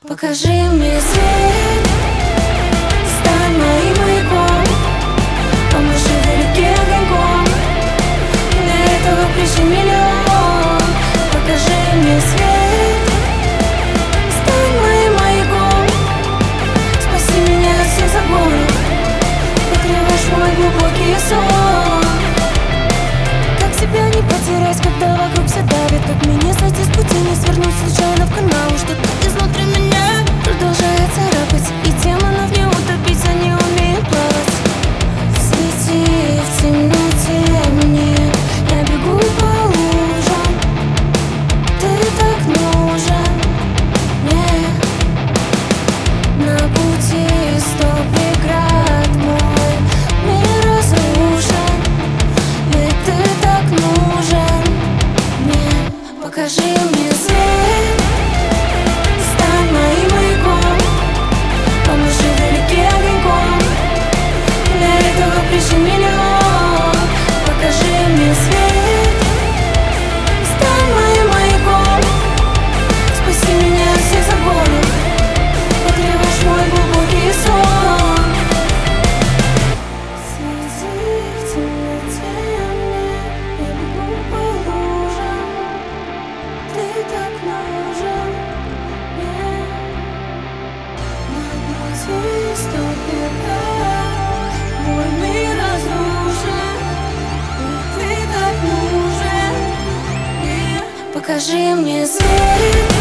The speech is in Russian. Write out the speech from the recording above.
Покажи мне свет, стань моим маяком, поможи вдалеке огоньком, для этого прижми миллион. Покажи мне свет, стань моим маяком, спаси меня от всех загонов, покрываешь мой глубокий сон. Как себя не потерять, когда вокруг все давит, как мне не сойти с пути, не свернуть случайно в канал, что-то изнутри меня продолжает царапать, и тем она в не утопить, а не умеет плавать. Свети в темноте мне, я бегу по лужам, ты так нужен мне. На пути стоп преград, мой мир разрушен, ведь ты так нужен мне. Покажи мне свет, стань моим маяком, поможи вдалеке огоньком, для этого прижми миллион. Покажи мне свет, стань моим маяком, спаси меня от всех загонов, покрываешь мой глубокий сон. Свети в темноте мне, я бегу по лужам, ты так нужен мне. На пути стоп преград, мой мир разрушен, ведь ты так нужен мне. Покажи мне свет,